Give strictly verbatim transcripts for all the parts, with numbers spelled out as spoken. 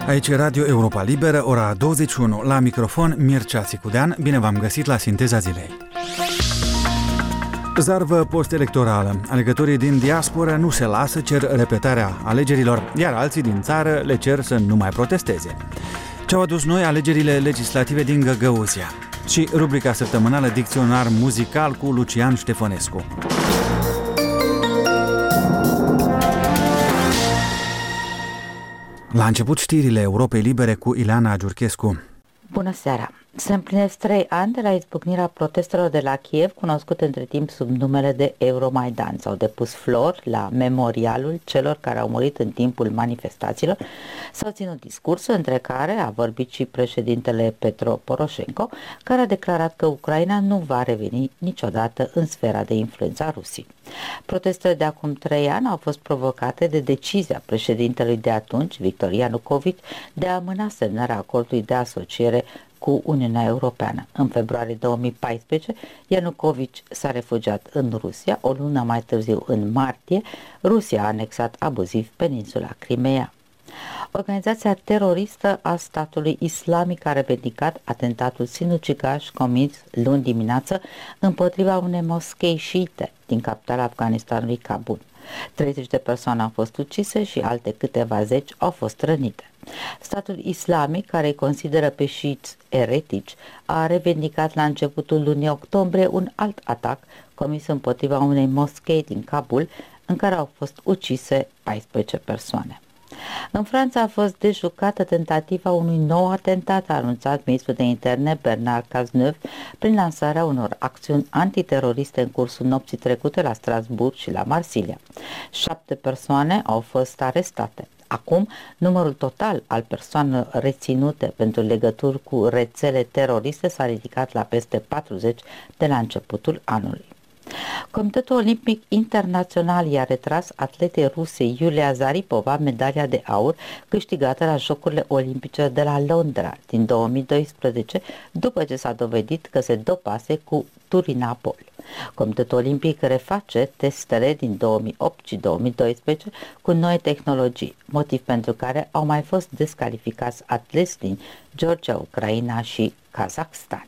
Aici Radio Europa Liberă, ora douăzeci și unu, la microfon Mircea Țicudean. Bine v-am găsit la Sinteza Zilei. Zarvă post-electorală. Alegătorii din diaspora nu se lasă, cer repetarea alegerilor, iar alții din țară le cer să nu mai protesteze. Ce-au adus noi alegerile legislative din Găgăuzia? Și rubrica săptămânală Dicționar muzical cu Lucian Ștefănescu. La început știrile Europei Libere cu Ileana Giurchescu. Bună seara! Se împlinesc trei ani de la izbucnirea protestelor de la Kiev, cunoscute între timp sub numele de Euromaidan. S-au depus flori la memorialul celor care au murit în timpul manifestațiilor. S-au ținut discursuri, între care a vorbit și președintele Petro Poroșenko, care a declarat că Ucraina nu va reveni niciodată în sfera de influență a Rusiei. Protestele de acum trei ani au fost provocate de decizia președintelui de atunci, Victor Ianukovici, de a amâna semnarea acordului de asociere cu Uniunea Europeană. În februarie două mii paisprezece, Ianukovici s-a refugiat în Rusia. O lună mai târziu, în martie, Rusia a anexat abuziv peninsula Crimea. Organizația teroristă a statului islamic a revendicat atentatul sinucigaș comis luni dimineață împotriva unei moschei șiite din capitala Afganistanului, Kabul. treizeci de persoane au fost ucise și alte câteva zeci au fost rănite. Statul islamic, care îi consideră pe șiiți eretici, a revendicat la începutul lunii octombrie un alt atac comis împotriva unei moschei din Kabul, în care au fost ucise paisprezece persoane. În Franța a fost dejucată tentativa unui nou atentat, a anunțat ministrul de interne Bernard Cazeneuve prin lansarea unor acțiuni antiteroriste în cursul nopții trecute la Strasbourg și la Marsilia. Șapte persoane au fost arestate. Acum, numărul total al persoanelor reținute pentru legături cu rețele teroriste s-a ridicat la peste patruzeci de la începutul anului. Comitetul Olimpic Internațional i-a retras atletei ruse Iulia Zaripova medalia de aur câștigată la Jocurile Olimpice de la Londra din două mii doisprezece, după ce s-a dovedit că se dopase cu turinabol. Comitetul Olimpic reface testele din două mii opt și două mii doisprezece cu noi tehnologii, motiv pentru care au mai fost descalificați atleți din Georgia, Ucraina și Kazakhstan.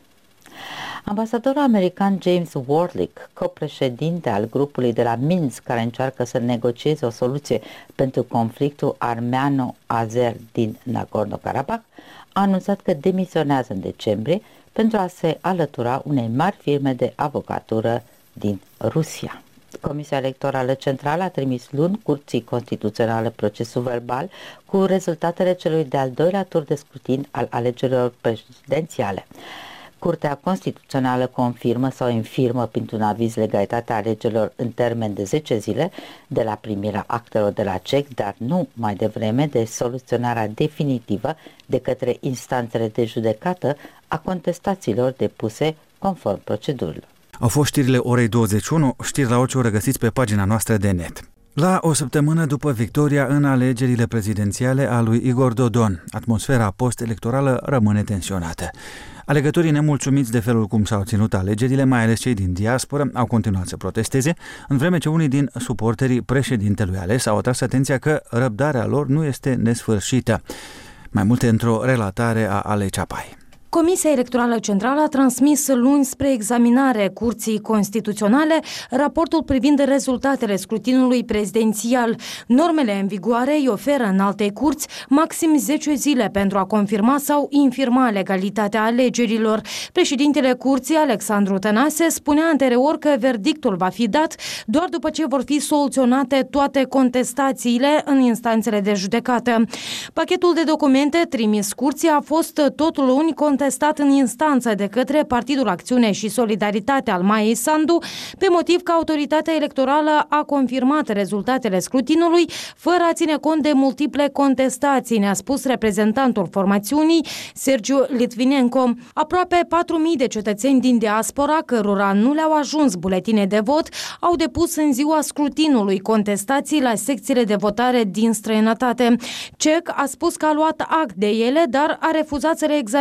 Ambasadorul american James Warlick, copreședinte al grupului de la Minsk care încearcă să negocieze o soluție pentru conflictul armeano-azer din Nagorno-Karabakh, a anunțat că demisionează în decembrie pentru a se alătura unei mari firme de avocatură din Rusia. Comisia Electorală Centrală a trimis luni Curții Constituționale procesul verbal cu rezultatele celui de-al doilea tur de scrutin al alegerilor prezidențiale. Curtea Constituțională confirmă sau infirmă printr-un aviz legalitatea alegerilor în termen de zece zile de la primirea actelor de la C E C, dar nu mai devreme de soluționarea definitivă de către instanțele de judecată a contestațiilor depuse conform procedurilor. Au fost știrile orei douăzeci și unu, știri la orice oră găsiți pe pagina noastră de net. La o săptămână după victoria în alegerile prezidențiale a lui Igor Dodon, atmosfera post-electorală rămâne tensionată. Alegătorii nemulțumiți de felul cum s-au ținut alegerile, mai ales cei din diaspora, au continuat să protesteze, în vreme ce unii din suporterii președintelui ales au atras atenția că răbdarea lor nu este nesfârșită. Mai multe într-o relatare a Alei Ceapai. Comisia Electorală Centrală a transmis luni spre examinare Curții Constituționale raportul privind rezultatele scrutinului prezidențial. Normele în vigoare îi oferă în alte curți maxim zece zile pentru a confirma sau infirma legalitatea alegerilor. Președintele Curții, Alexandru Tănase, spunea anterior că verdictul va fi dat doar după ce vor fi soluționate toate contestațiile în instanțele de judecată. Pachetul de documente trimis Curții a fost totul unic contestat în instanță de către Partidul Acțiune și Solidaritate al Maiei Sandu, pe motiv că autoritatea electorală a confirmat rezultatele scrutinului fără a ține cont de multiple contestații, ne-a spus reprezentantul formațiunii, Sergiu Litvinenko. Aproape patru mii de cetățeni din diaspora, cărora nu le-au ajuns buletine de vot, au depus în ziua scrutinului contestații la secțiile de votare din străinătate. C E C a spus că a luat act de ele, dar a refuzat să le examineze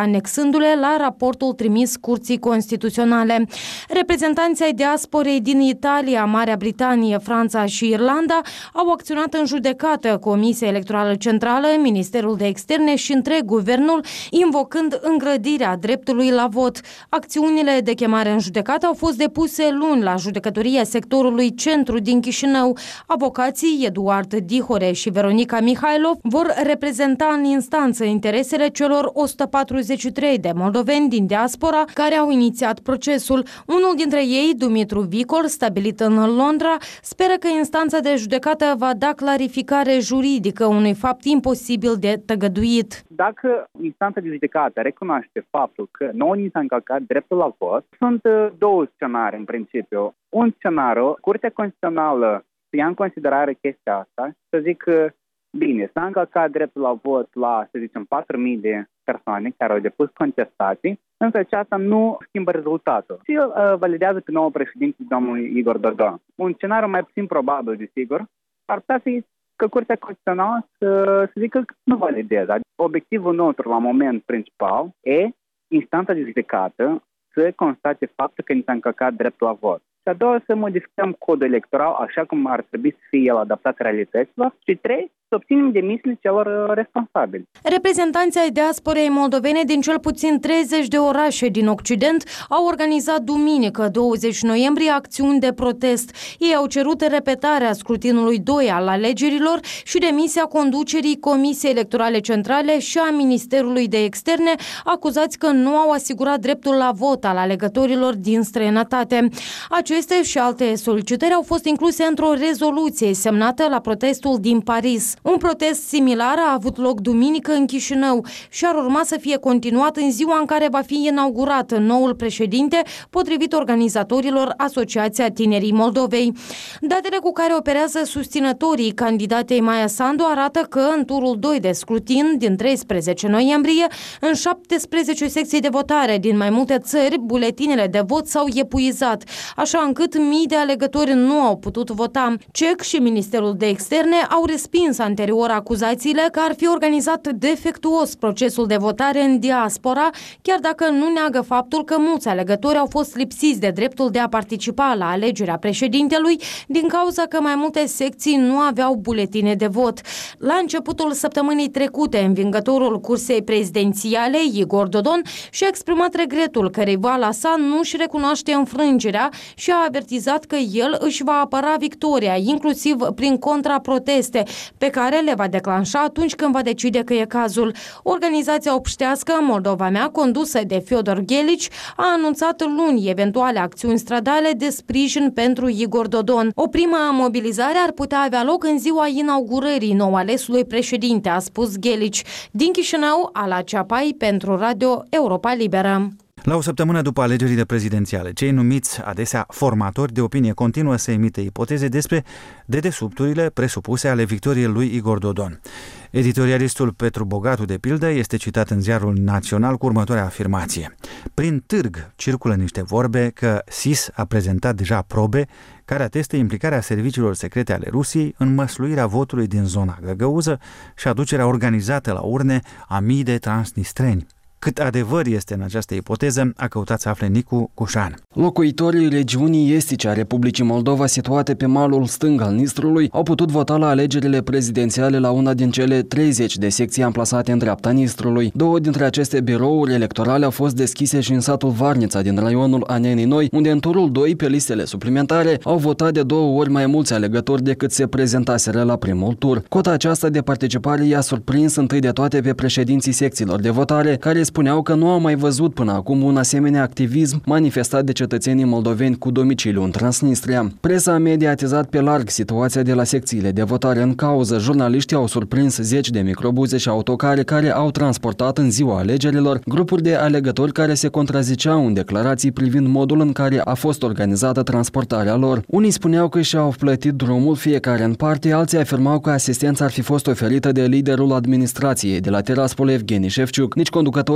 anexându-le la raportul trimis Curții Constituționale. Reprezentanții ai diasporei din Italia, Marea Britanie, Franța și Irlanda au acționat în judecată Comisia Electorală Centrală, Ministerul de Externe și întreg guvernul, invocând îngrădirea dreptului la vot. Acțiunile de chemare în judecată au fost depuse luni la judecătoria sectorului Centru din Chișinău. Avocații Eduard Dihore și Veronica Mihailov vor reprezenta în instanță interesele celor o sută patruzeci și trei de moldoveni din diaspora care au inițiat procesul. Unul dintre ei, Dumitru Vicol, stabilit în Londra, speră că instanța de judecată va da clarificare juridică unui fapt imposibil de tăgăduit. Dacă instanța de judecată recunoaște faptul că nouă ni s-a încălcat dreptul la vot, sunt două scenarii în principiu. Un scenariu, Curtea Constituțională să ia în considerare chestia asta, să zic că bine, s-a încălcat dreptul la vot la, să zicem, patru mii de persoane care au depus contestații, însă aceasta nu schimbă rezultatul. Și el uh, validează pe nou președinte domnul Igor Dodon. Un scenariu mai puțin probabil, desigur, ar putea să că Curtea Constituțională să, să zică că nu validează. Obiectivul nostru la moment principal e instanța de judecată să constate faptul că ni s-a încălcat dreptul la vot. Și a doua, să modificăm codul electoral așa cum ar trebui să fie el adaptat realităților. Și trei, să obținem demisiile celor responsabili. Reprezentanții ai diasporei moldovene din cel puțin treizeci de orașe din Occident au organizat duminică, douăzeci noiembrie, acțiuni de protest. Ei au cerut repetarea scrutinului doi al alegerilor și demisia conducerii Comisiei Electorale Centrale și a Ministerului de Externe, acuzați că nu au asigurat dreptul la vot al alegătorilor din străinătate. Aceste și alte solicitări au fost incluse într-o rezoluție semnată la protestul din Paris. Un protest similar a avut loc duminică în Chișinău și ar urma să fie continuat în ziua în care va fi inaugurat noul președinte, potrivit organizatorilor Asociația Tinerii Moldovei. Datele cu care operează susținătorii candidatei Maia Sandu arată că în turul doi de scrutin din treisprezece noiembrie, în șaptesprezece secții de votare din mai multe țări, buletinele de vot s-au epuizat, așa încât mii de alegători nu au putut vota. C E C și Ministerul de Externe au respins anterior acuzațiile că ar fi organizat defectuos procesul de votare în diaspora, chiar dacă nu neagă faptul că mulți alegători au fost lipsiți de dreptul de a participa la alegerea președintelui din cauza că mai multe secții nu aveau buletine de vot. La începutul săptămânii trecute, învingătorul cursei prezidențiale, Igor Dodon, și-a exprimat regretul că rivala sa nu își recunoaște înfrângerea și a avertizat că el își va apăra victoria, inclusiv prin contraproteste, pe care le va declanșa atunci când va decide că e cazul. Organizația obștească Moldova Mea, condusă de Fiodor Ghelici, a anunțat luni eventuale acțiuni stradale de sprijin pentru Igor Dodon. O primă mobilizare ar putea avea loc în ziua inaugurării nou alesului președinte, a spus Ghelici. Din Chișinău, Ala Ceapai pentru Radio Europa Liberă. La o săptămână după alegerile prezidențiale, cei numiți adesea formatori de opinie continuă să emite ipoteze despre dedesubturile presupuse ale victoriei lui Igor Dodon. Editorialistul Petru Bogatu, de pildă, este citat în Ziarul Național cu următoarea afirmație. Prin târg circulă niște vorbe că S I S a prezentat deja probe care atestă implicarea serviciilor secrete ale Rusiei în măsluirea votului din zona găgăuză și aducerea organizată la urne a mii de transnistreni. Cât adevăr este în această ipoteză, a căutat să afle Nicu Cușan. Locuitorii regiunii estice a Republicii Moldova, situate pe malul stâng al Nistrului, au putut vota la alegerile prezidențiale la una din cele treizeci de secții amplasate în dreapta Nistrului. Două dintre aceste birouri electorale au fost deschise și în satul Varnița din raionul Anenii Noi, unde în turul doi, pe listele suplimentare, au votat de două ori mai mulți alegători decât se prezentaseră la primul tur. Cota aceasta de participare i-a surprins întâi de toate pe președinții secțiilor de votare, care spuneau că nu au mai văzut până acum un asemenea activism manifestat de cetățenii moldoveni cu domiciliu în Transnistria. Presa a mediatizat pe larg situația de la secțiile de votare în cauză. Jurnaliștii au surprins zeci de microbuze și autocare care au transportat în ziua alegerilor grupuri de alegători care se contraziceau în declarații privind modul în care a fost organizată transportarea lor. Unii spuneau că și-au plătit drumul fiecare în parte, alții afirmau că asistența ar fi fost oferită de liderul administrației de la Tiraspol, Evgeni Șefciuc. Nici conducătorii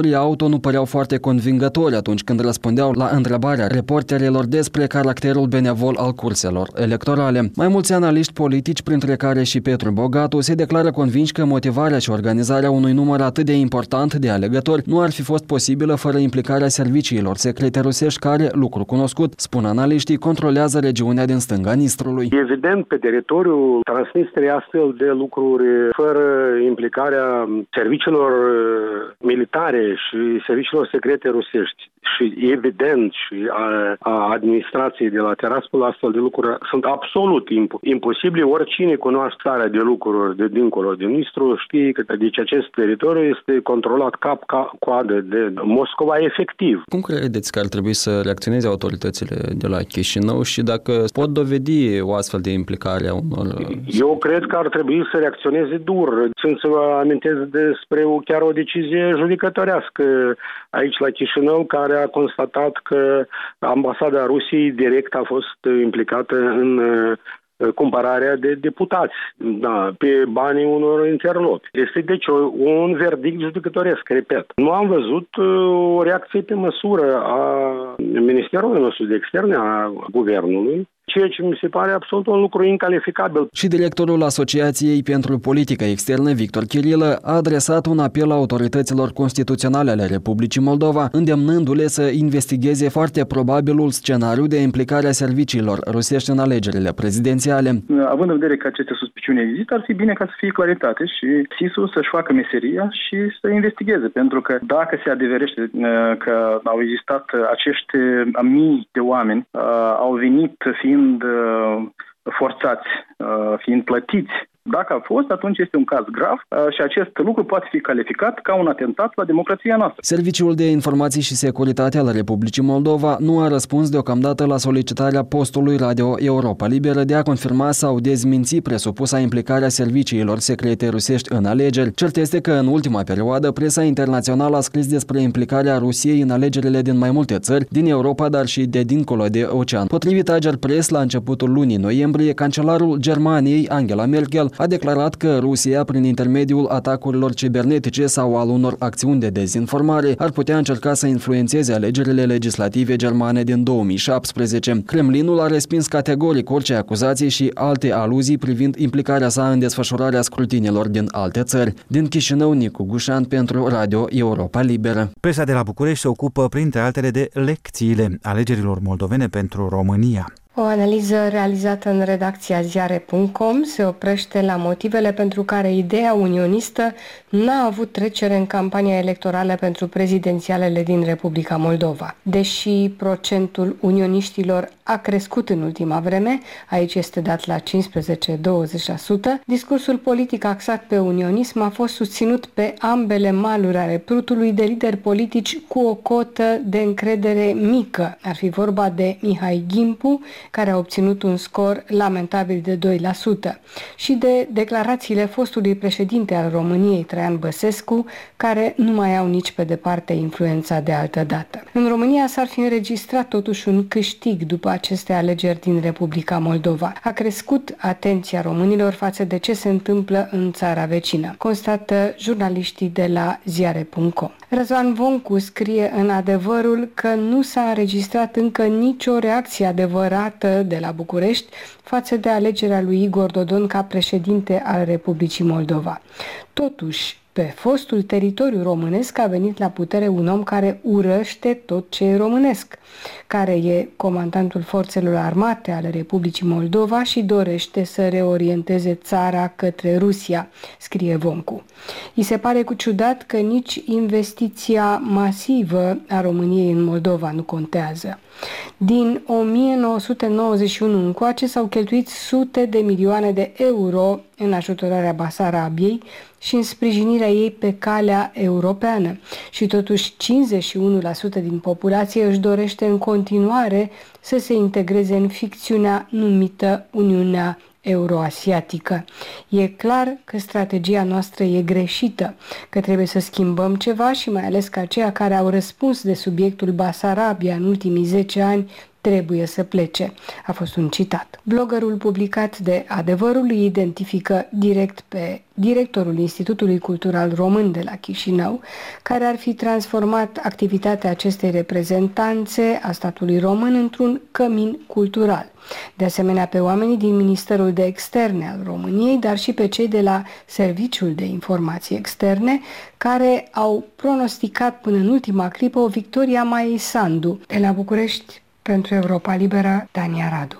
conducătorii auto nu păreau foarte convingători atunci când răspundeau la întrebarea reporterilor despre caracterul benevol al curselor electorale. Mai mulți analiști politici, printre care și Petru Bogatu, se declară convinși că motivarea și organizarea unui număr atât de important de alegători nu ar fi fost posibilă fără implicarea serviciilor secrete rusești care, lucru cunoscut, spun analiștii, controlează regiunea din stânga Nistrului. Evident, pe teritoriul Transnistriei astfel de lucruri fără implicarea serviciilor militare și serviciilor secrete rusești și evident și a, a administrației de la Tiraspol, astfel de lucruri sunt absolut imp- imposibile. Oricine cunoaște starea de lucruri de dincolo de Nistru știe că deci acest teritoriu este controlat cap-coadă de Moscova efectiv. Cum credeți că ar trebui să reacționeze autoritățile de la Chișinău și dacă pot dovedi o astfel de implicare a unor... Eu cred că ar trebui să reacționeze dur. Țin să vă amintesc despre o, chiar o decizie judecătorească aici la Chișinău, care a constatat că ambasada Rusiei direct a fost implicată în cumpărarea de deputați, da, pe banii unor interlopi. Este deci o, un verdict judecătoresc, repet. Nu am văzut o reacție pe măsură a Ministerului nostru de Externe, a Guvernului, ceea ce mi se pare absolut un lucru incalificabil. Și directorul Asociației pentru Politică Externă, Victor Chirilă, a adresat un apel autorităților constituționale ale Republicii Moldova, îndemnându-le să investigheze foarte probabilul scenariu de implicare a serviciilor rusești în alegerile prezidențiale. Având în vedere că aceste suspiciuni există, ar fi bine ca să fie claritate și S I S-ul să-și facă meseria și să investigheze, pentru că dacă se adeverește că au existat acești mii de oameni, au venit fiind forțați, fiind plătiți. Dacă a fost, atunci este un caz grav și acest lucru poate fi calificat ca un atentat la democrația noastră. Serviciul de Informații și Securitate al Republicii Moldova nu a răspuns deocamdată la solicitarea postului Radio Europa Liberă de a confirma sau dezminți presupusa implicarea serviciilor secrete rusești în alegeri. Cert este că în ultima perioadă presa internațională a scris despre implicarea Rusiei în alegerile din mai multe țări, din Europa, dar și de dincolo de ocean. Potrivit Agerpress, la începutul lunii noiembrie, cancelarul Germaniei, Angela Merkel, a declarat că Rusia, prin intermediul atacurilor cibernetice sau al unor acțiuni de dezinformare, ar putea încerca să influențeze alegerile legislative germane din două mii șaptesprezece. Kremlinul a respins categoric orice acuzații și alte aluzii privind implicarea sa în desfășurarea scrutinilor din alte țări. Din Chișinău, Nicu Gușan pentru Radio Europa Liberă. Presa de la București se ocupă, printre altele, de lecțiile alegerilor moldovene pentru România. O analiză realizată în redacția ziare punct com se oprește la motivele pentru care ideea unionistă n-a avut trecere în campania electorală pentru prezidențialele din Republica Moldova. Deși procentul unioniștilor a crescut în ultima vreme, aici este dat la cincisprezece douăzeci la sută, discursul politic axat pe unionism a fost susținut pe ambele maluri ale Prutului de lideri politici cu o cotă de încredere mică. Ar fi vorba de Mihai Gimpu, care a obținut un scor lamentabil de doi la sută, și de declarațiile fostului președinte al României, Traian Băsescu, care nu mai au nici pe departe influența de altă dată. În România s-ar fi înregistrat totuși un câștig după aceste alegeri din Republica Moldova. A crescut atenția românilor față de ce se întâmplă în țara vecină, constată jurnaliștii de la ziare punct com. Răzvan Voncu scrie în Adevărul că nu s-a înregistrat încă nicio reacție adevărată de la București față de alegerea lui Igor Dodon ca președinte al Republicii Moldova. Totuși, pe fostul teritoriu românesc a venit la putere un om care urăște tot ce e românesc, care e comandantul forțelor armate ale Republicii Moldova și dorește să reorienteze țara către Rusia, scrie Voncu. I se pare cu ciudat că nici investiția masivă a României în Moldova nu contează. Din o mie nouă sute nouăzeci și unu încoace s-au cheltuit sute de milioane de euro în ajutorarea Basarabiei și în sprijinirea ei pe calea europeană. Și totuși cincizeci și unu la sută din populație își dorește în continuare să se integreze în ficțiunea numită Uniunea Euroasiatică. E clar că strategia noastră e greșită, că trebuie să schimbăm ceva și mai ales că aceia care au răspuns de subiectul Basarabia în ultimii zece ani trebuie să plece. A fost un citat. Bloggerul publicat de Adevărul îi identifică direct pe directorul Institutului Cultural Român de la Chișinău, care ar fi transformat activitatea acestei reprezentanțe a statului român într-un cămin cultural. De asemenea, pe oamenii din Ministerul de Externe al României, dar și pe cei de la Serviciul de Informații Externe, care au pronosticat până în ultima clipă o victorie a Maiei Sandu. De la București, pentru Europa Liberă, Dania Radu.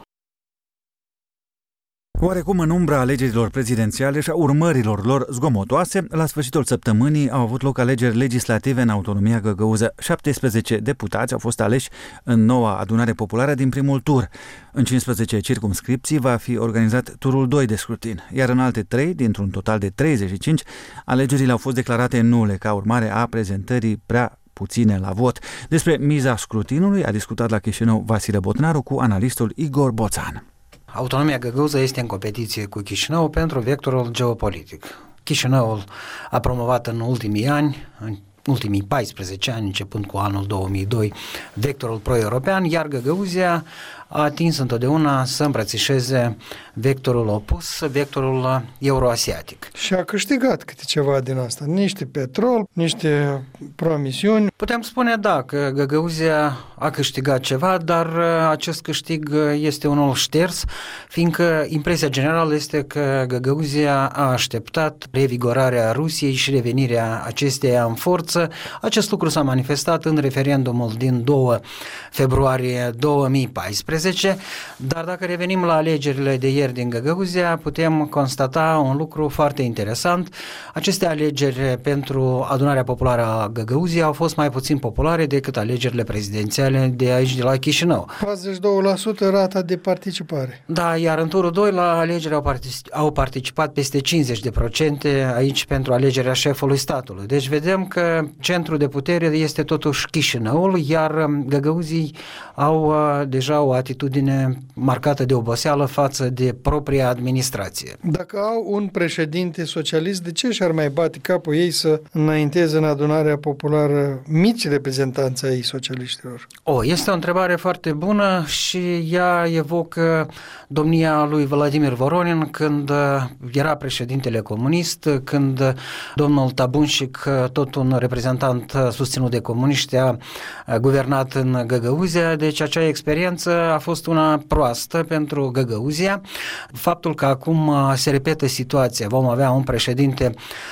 Oarecum în umbra alegerilor prezidențiale și a urmărilor lor zgomotoase, la sfârșitul săptămânii au avut loc alegeri legislative în autonomia găgăuză. șaptesprezece deputați au fost aleși în noua adunare populară din primul tur. În cincisprezece circumscripții va fi organizat turul doi de scrutin, iar în alte trei, dintr-un total de treizeci și cinci, alegerile au fost declarate nule ca urmare a prezentării prea puține la vot. Despre miza scrutinului a discutat la Chișinău Vasile Botnaru cu analistul Igor Boțan. Autonomia găgăuză este în competiție cu Chișinău pentru vectorul geopolitic. Chișinăul a promovat în ultimii ani, în ultimii paisprezece ani, începând cu anul două mii doi, vectorul pro-european, iar Găgăuzia a atins întotdeauna să îmbrățișeze vectorul opus, vectorul euroasiatic. Și a câștigat câte ceva din asta, niște petrol, niște promisiuni. Putem spune, da, că Găgăuzia a câștigat ceva, dar acest câștig este unul șters, fiindcă impresia generală este că Găgăuzia a așteptat revigorarea Rusiei și revenirea acesteia în forță. Acest lucru s-a manifestat în referendumul din doi februarie două mii paisprezece, dar dacă revenim la alegerile de ieri din Găgăuzia, putem constata un lucru foarte interesant. Aceste alegeri pentru adunarea populară a Găgăuziei au fost mai puțin populare decât alegerile prezidențiale de aici, de la Chișinău. patruzeci și doi la sută rata de participare. Da, iar în turul doi la alegeri au, partic- au participat peste cincizeci de procente aici pentru alegerea șefului statului. Deci vedem că centrul de putere este totuși Chișinăul, iar găgăuzii au uh, deja o atitudine marcată de oboseală față de propria administrație. Dacă au un președinte socialist, de ce și-ar mai bate capul ei să înainteze în adunarea populară mici reprezentanți ai socialiștilor? O, este o întrebare foarte bună și ea evocă domnia lui Vladimir Voronin când era președintele comunist, când domnul Tabunșic, tot un reprezentant susținut de comuniști, a guvernat în Găgăuzia, deci acea experiență a fost una proastă pentru Găgăuzia. Faptul că acum se repetă situația, vom avea un președinte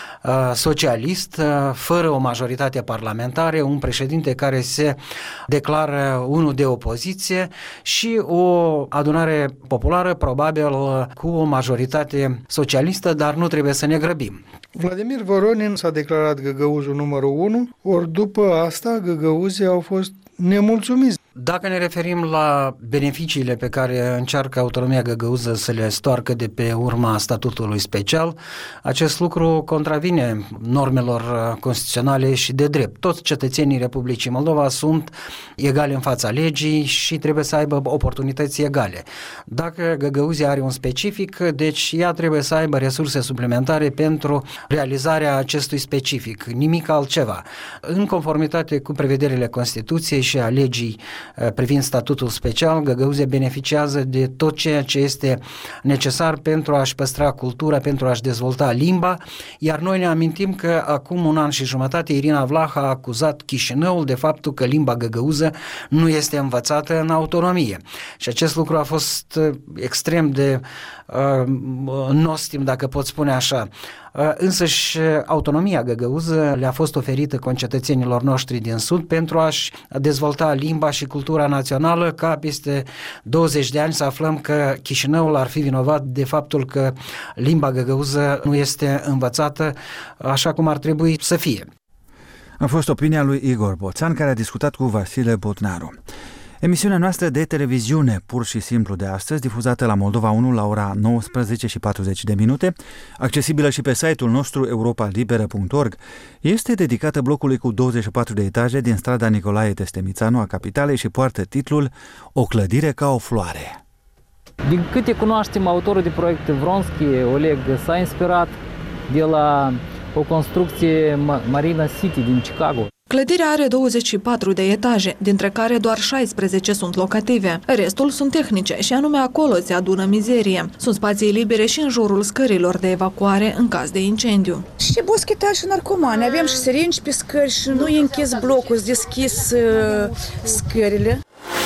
socialist, fără o majoritate parlamentară, un președinte care se declară unul de opoziție și o adunare populară, probabil cu o majoritate socialistă, dar nu trebuie să ne grăbim. Vladimir Voronin s-a declarat găgăuzul numărul unu, ori după asta găgăuzii au fost nemulțumiți. Dacă ne referim la beneficiile pe care încearcă autonomia găgăuză să le stoarcă de pe urma statutului special, acest lucru contravine normelor constituționale și de drept. Toți cetățenii Republicii Moldova sunt egali în fața legii și trebuie să aibă oportunități egale. Dacă Găgăuzia are un specific, deci ea trebuie să aibă resurse suplimentare pentru realizarea acestui specific, nimic altceva. În conformitate cu prevederile Constituției și a legii privind statutul special, Găgăuzia beneficiază de tot ceea ce este necesar pentru a-și păstra cultura, pentru a-și dezvolta limba, iar noi ne amintim că acum un an și jumătate Irina Vlah a acuzat Chișinăul de faptul că limba găgăuză nu este învățată în autonomie. Și acest lucru a fost extrem de uh, nostim, dacă pot spune așa. Uh, însăși autonomia găgăuză le-a fost oferită concetățenilor noștri din Sud pentru a-și dezvolta limba și cultura națională, ca peste douăzeci de ani să aflăm că Chișinăul ar fi vinovat de faptul că limba găgăuză nu este învățată așa cum ar trebui să fie. A fost opinia lui Igor Boțan, care a discutat cu Vasile Botnaru. Emisiunea noastră de televiziune, pur și simplu de astăzi, difuzată la Moldova unu la ora nouăsprezece și patruzeci de minute, accesibilă și pe site-ul nostru europa liberă punct org, este dedicată blocului cu douăzeci și patru de etaje din strada Nicolae Testemițanu a capitalei și poartă titlul O clădire ca o floare. Din câte cunoaștem, autorul de proiect Vronski, Oleg, s-a inspirat de la o construcție Marina City din Chicago. Clădirea are douăzeci și patru de etaje, dintre care doar șaisprezece sunt locative. Restul sunt tehnice și anume acolo se adună mizerie. Sunt spații libere și în jurul scărilor de evacuare în caz de incendiu. Și boschetaj și narcomani. Avem și sirinci pe scări și nu e închis blocul, e deschis uh, scările.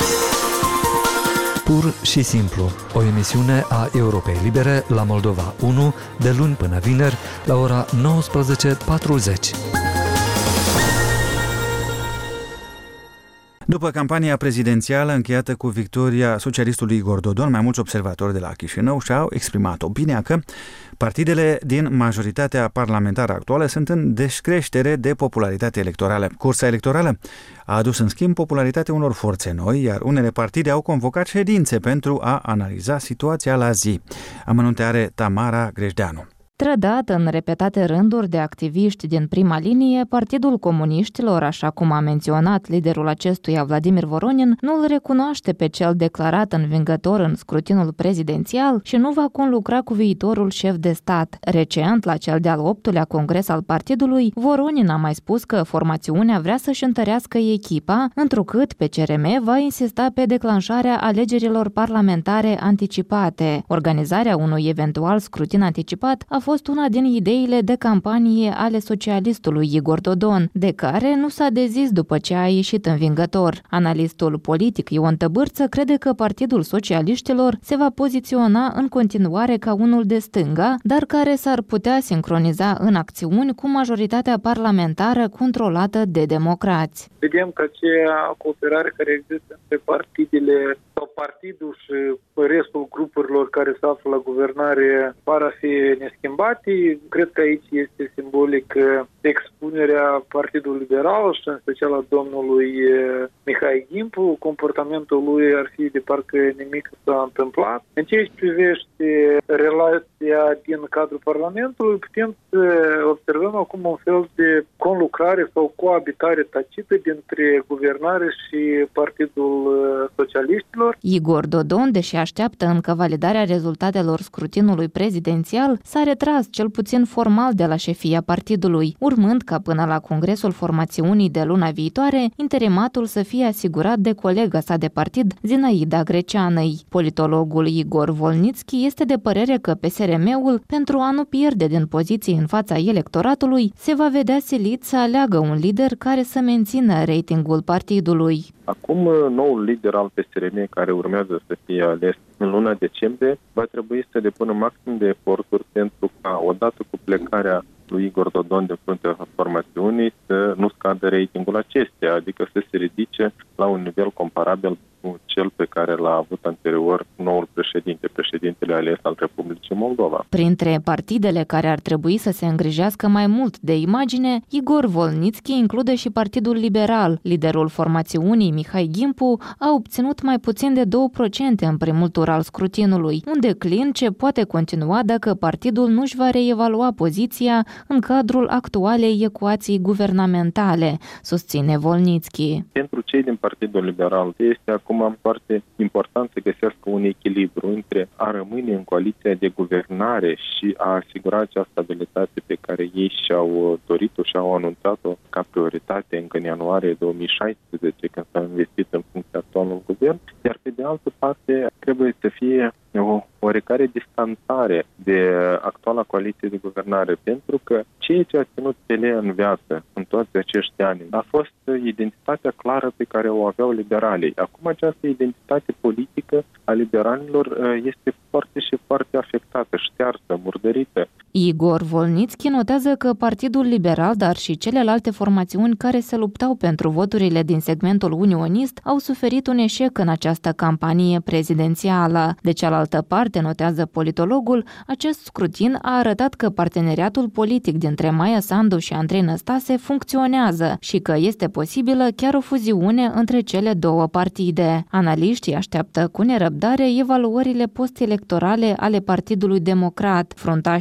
Pur și simplu, o emisiune a Europei Libere la Moldova unu, de luni până vineri, la ora nouăsprezece patruzeci. După campania prezidențială încheiată cu victoria socialistului Igor Dodon, mai mulți observatori de la Chișinău și-au exprimat opinia că partidele din majoritatea parlamentară actuală sunt în descreștere de popularitate electorală. Cursa electorală a adus în schimb popularitatea unor forțe noi, iar unele partide au convocat ședințe pentru a analiza situația la zi. Amănunte are Tamara Grejdeanu. Trădat în repetate rânduri de activiști din prima linie, Partidul Comuniștilor, așa cum a menționat liderul acestuia Vladimir Voronin, nu îl recunoaște pe cel declarat învingător în scrutinul prezidențial și nu va conlucra cu viitorul șef de stat. Recent, la cel de-al optulea congres al partidului, Voronin a mai spus că formațiunea vrea să-și întărească echipa, întrucât P C R M va insista pe declanșarea alegerilor parlamentare anticipate. Organizarea unui eventual scrutin anticipat a fost una din ideile de campanie ale socialistului Igor Dodon, de care nu s-a dezis după ce a ieșit învingător. Analistul politic Ion Tăbârță crede că Partidul Socialiștilor se va poziționa în continuare ca unul de stânga, dar care s-ar putea sincroniza în acțiuni cu majoritatea parlamentară controlată de democrați. Vedem că aceea cooperare care există între partidele sau partidul și restul grupurilor care se află la guvernare par a fi neschimbate. Cred că aici este simbolic expunerea Partidului Liberal și în special a domnului Mihai Gimpu. Comportamentul lui ar fi de parcă nimic s-a întâmplat. În ceea ce privește relația din cadrul Parlamentului, putem să observăm acum un fel de conlucrare sau coabitare tacită dintre guvernare și Partidul Socialiștilor. Igor Dodon, deși așteaptă încă validarea rezultatelor scrutinului prezidențial, s-a retras cel puțin formal de la șefia partidului, urmând ca până la congresul formațiunii de luna viitoare, interimatul să fie asigurat de colega sa de partid, Zinaida Greceanăi. Politologul Igor Volnitski este de părere că P S R M-ul, pentru a nu pierde din poziții în fața electoratului, se va vedea silit să aleagă un lider care să mențină ratingul partidului. Acum, noul lider al P S R M, care urmează să fie ales în luna decembrie, va trebui să depună maxim de eforturi pentru ca, odată cu plecarea lui Igor Dodon de fruntea formațiunii, să nu scadă ratingul acesteia, adică să se ridice la un nivel comparabil cu cel pe care l-a avut anterior noul președinte, președintele ales al Republicii Moldova. Printre partidele care ar trebui să se îngrijească mai mult de imagine, Igor Volnitski include și Partidul Liberal. Liderul formațiunii, Mihai Gimpu, a obținut mai puțin de două la sută în primul tur al scrutinului, un declin ce poate continua dacă partidul nu-și va reevalua poziția în cadrul actualei ecuații guvernamentale, susține Volnitski. Pentru cei din Partidul Liberal este acum foarte important să găsească un echilibru între a rămâne în coaliția de guvernare și a asigura acea stabilitate pe care ei și-au dorit-o și au anunțat-o ca prioritate încă în ianuarie două mii șaisprezece, când s-a investit în funcția actualului guvern, iar pe de altă parte trebuie să fie o oarecare distanțare de actuala coaliție de guvernare, pentru că ceea ce a ținut P L în viață în toți acești ani a fost identitatea clară pe care o aveau liberalii. Acum această identitate politică a liberalilor este foarte și foarte afectată, ștearsă, murdărită. Igor Volnitski notează că Partidul Liberal, dar și celelalte formațiuni care se luptau pentru voturile din segmentul unionist, au suferit un eșec în această campanie prezidențială. De cealaltă parte, notează politologul, acest scrutin a arătat că parteneriatul politic dintre Maia Sandu și Andrei Năstase funcționează și că este posibilă chiar o fuziune între cele două partide. Analiștii așteaptă cu nerăbdare evaluările post-electorale ale Partidului Democrat. Fruntașii acestei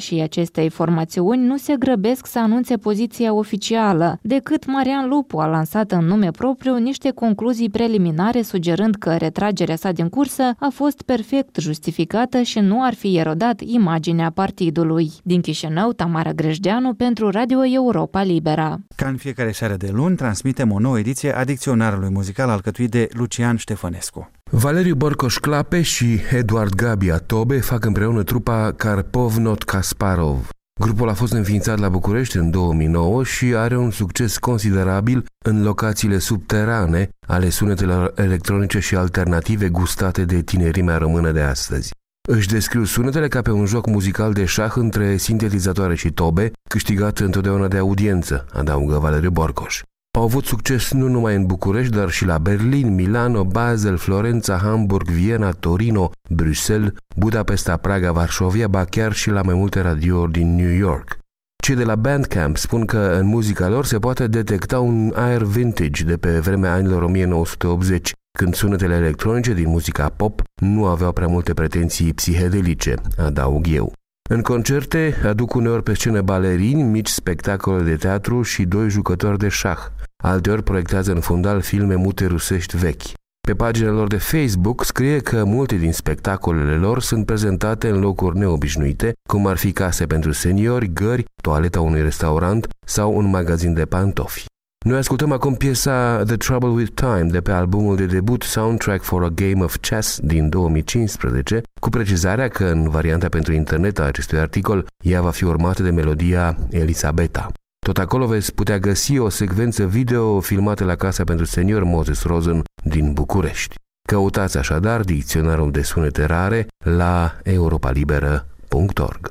acestei formațiuni nu se grăbesc să anunțe poziția oficială, decât Marian Lupu a lansat în nume propriu niște concluzii preliminare sugerând că retragerea sa din cursă a fost perfect justificată și nu ar fi erodat imaginea partidului. Din Chișinău, Tamara Grejdeanu pentru Radio Europa Libera. Ca în fiecare seară de luni, transmitem o nouă ediție a dicționarului muzical alcătuit de Lucian Ștefănescu. Valeriu Borcoș-Clape și Eduard Gabia Tobe fac împreună trupa Karpov Not Kasparov. Grupul a fost înființat la București în două mii nouă și are un succes considerabil în locațiile subterane ale sunetelor electronice și alternative gustate de tinerimea română de astăzi. Își descriu sunetele ca pe un joc muzical de șah între sintetizatoare și tobe, câștigat întotdeauna de audiență, adaugă Valeriu Borcoș. Au avut succes nu numai în București, dar și la Berlin, Milano, Basel, Florența, Hamburg, Viena, Torino, Bruxelles, Budapesta, Praga, Varșovia, ba chiar și la mai multe radiouri din New York. Cei de la Bandcamp spun că în muzica lor se poate detecta un aer vintage de pe vremea anilor o mie nouă sute optzeci, când sunetele electronice din muzica pop nu aveau prea multe pretenții psihedelice, adaug eu. În concerte aduc uneori pe scenă balerini, mici spectacole de teatru și doi jucători de șah. Alteori proiectează în fundal filme mute rusești vechi. Pe paginile lor de Facebook scrie că multe din spectacolele lor sunt prezentate în locuri neobișnuite, cum ar fi case pentru seniori, gări, toaleta unui restaurant sau un magazin de pantofi. Noi ascultăm acum piesa The Trouble with Time de pe albumul de debut Soundtrack for a Game of Chess din două mii cincisprezece, cu precizarea că în varianta pentru internet a acestui articol ea va fi urmată de melodia Elisabeta. Tot acolo veți putea găsi o secvență video filmată la Casa pentru Senior Moses Rosen din București. Căutați așadar dicționarul de sunete rare la europalibera punct org.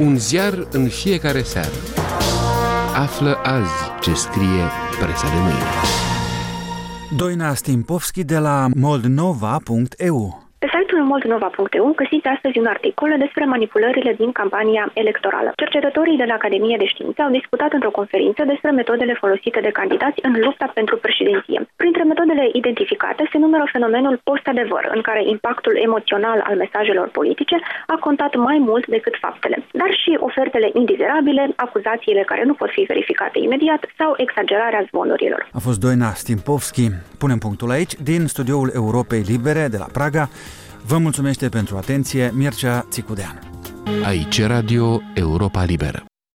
Un ziar în fiecare seară. Află azi ce scrie presa de mâine. Doina Stimpovski de la moldnova punct e u. Pe site-ul moldnova punct e u găsiți astăzi un articol despre manipulările din campania electorală. Cercetătorii de la Academie de Științe au discutat într-o conferință despre metodele folosite de candidați în lupta pentru președinție. Printre metodele identificate se numără fenomenul post-adevăr, în care impactul emoțional al mesajelor politice a contat mai mult decât faptele, dar și ofertele indizerabile, acuzațiile care nu pot fi verificate imediat sau exagerarea zvonurilor. A fost Doina Stimpovski. Punem punctul aici. Din studioul Europei Libere de la Praga vă mulțumește pentru atenție Mircea Țicudean. Aici Radio Europa Liberă.